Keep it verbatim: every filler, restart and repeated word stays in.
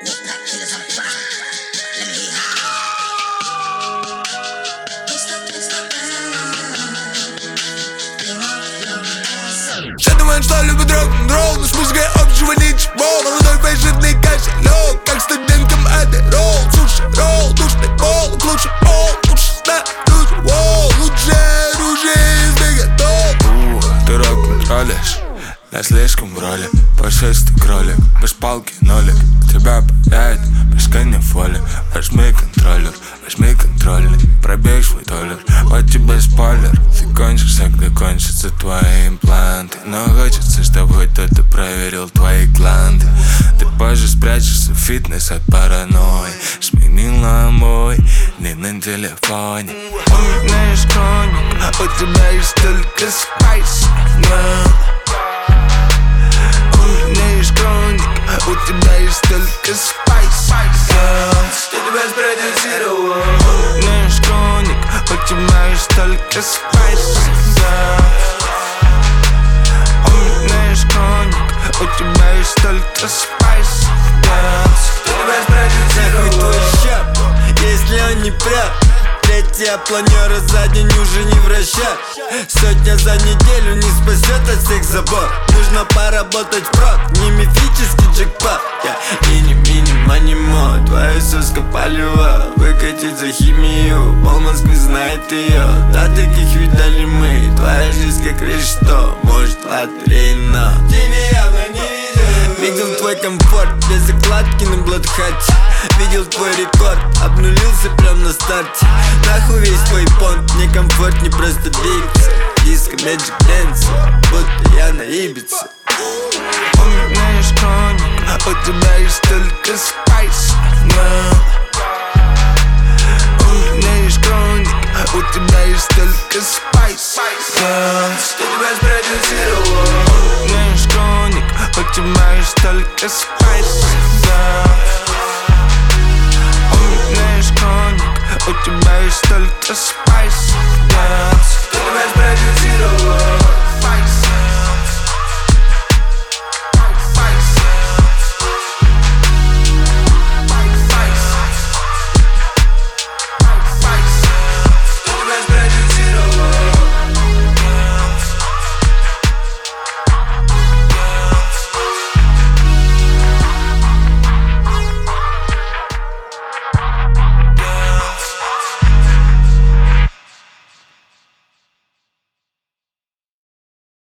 Все думают, что любят рок-н-ролл, но с музыкой общего ничего. Молодой фейшитный кошелек, как студенткам Адderall. Суши, ролл, душный пол, лучше пол, лучше сна, лучше вол. Лучшее оружие из мегатон. Ты рок-н-роллишь, я слишком в роли. Пушистый кролик, без палки нолик. Тебя пуляет, без канифоли. Возьми контроллер, возьми контроллер. Пробей свой доллар, вот тебе спойлер. Ты кончишься, когда кончатся твои импланты. Но хочется, чтобы кто-то проверил твои гланды. Ты позже спрячешься в фитнес от паранойи. Сменила мой не на телефоне. У меня есть хроник, у тебя есть только спайс. У тебя есть только спайс. Ты тебя спродюсировал. У меня есть хроник, у тебя есть только спайс. У меня есть хроник, у тебя есть только спайс. Ты тебя спродюсировал. Нахуй твой щап, если он не прав. Третья планера за день уже не вращать. Сотня за неделю не спасет от всех забот. Нужно поработать впрок, не мифический джекпот. Я мини мини манимо, твоя соска полева. Выкатить за химию, пол Москвы знает ее. Да таких видали мы, твоя жизнь как решето. Может лотерейно, тебе явно не видел. Видел твой комфорт, без закладки на блатхате. Видел твой рекорд, обнулился прям на старте. Нахуй весь твой понт, мне комфорт не просто двигаться. Диско Magic Dance, будто я на Ибице. У меня есть хроник, у тебя есть только спайс. У меня есть хроник, у тебя есть только спайс. Ты тебя спродюсировал. У меня есть хроник, у тебя есть только спайс.